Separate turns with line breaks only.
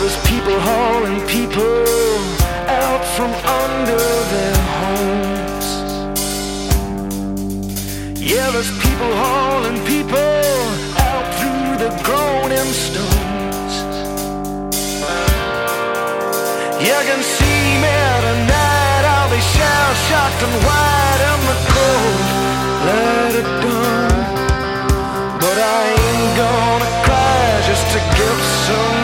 there's people hauling people out from under their homes. Yeah, there's people hauling people out through the groaning stones. You can see me tonight, I'll be shell-shocked and white in the cold. Let it done, but I ain't gonna cry just to give some